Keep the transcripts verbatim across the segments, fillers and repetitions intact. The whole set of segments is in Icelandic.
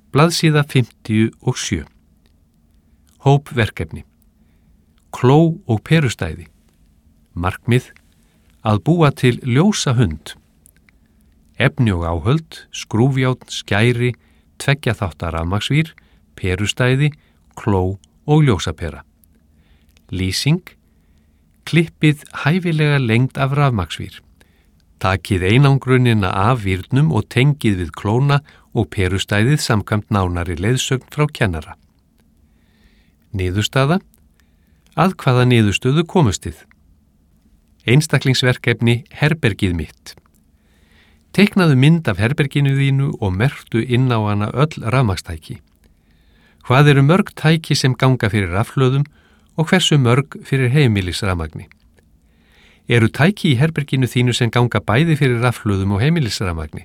Blaðsíða fimmtíu og sjö. Hópverkefni. Kló og perustæði. Markmið: að búa til ljósa hund. Efni og áhöld: skrúfjárn, skæri, tveggja þáttar rafmagnsvír, perustæði, kló og ljósapera. Lýsing: klippið hæfilega lengd af rafmagnsvír. Takið einangrunina af vírnum og tengið við klóna og perustæðið samkvæmt nánari leiðsögn frá kennara. Niðurstaða: að hvaða niðurstöðu komustið? Einstaklingsverkefni herbergið mitt. Teiknaðu mynd af herberginu þínu og merktu inn á hana öll rafmagnstæki. Hvað eru mörg tæki sem ganga fyrir rafhlöðum og hversu mörg fyrir heimilisrafmagni? Eru tæki í herberginu þínu sem ganga bæði fyrir rafhlöðum og heimilisrafmagni?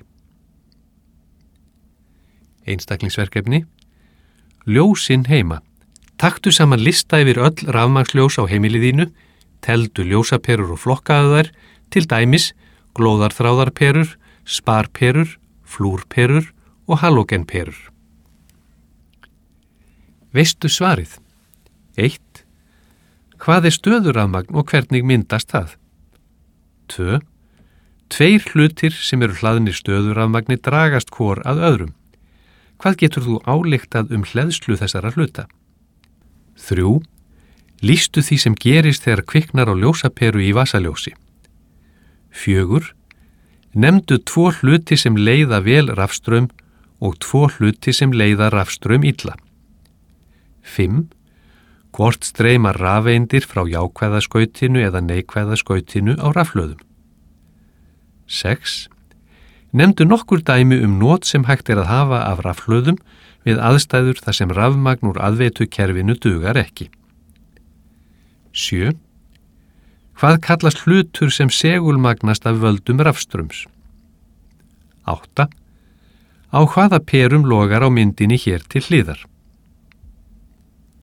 Einstaklingsverkefni. Ljósin heima. Taktu saman lista yfir öll rafmagnsljós á heimili þínu, teldu ljósaperur og flokkaðu þær, til dæmis glóðarþráðarperur, sparperur, flúrperur og halógenperur. Veistu svarið? eitt. Hvað er stöðurafmagn og hvernig myndast það? tvö. Tveir hlutir sem eru hlaðnir stöðurafmagni dragast hvor að öðrum. Hvað getur þú ályktað um hleðslu þessara hluta? þrjú. Lýstu því sem gerist þegar kviknar á ljósaperu í vasaljósi. fjögur. Nefndu tvo hluti sem leiða vel rafstraum og tvo hluti sem leiða rafstraum illa. fimm. Hvort streyma rafeindir frá jákvæðaskautinu eða neikvæðaskautinu á rafhlöðum. sex. Nefndu nokkur dæmi um not sem hægt er að hafa af rafhlöðum við aðstæður þar sem rafmagn úr aðveitukerfinu dugar ekki. sjö. Hvað kallast hlutur sem segulmagnast af völdum rafstrums? átta. Á hvaða perum logar á myndinni hér til hliðar?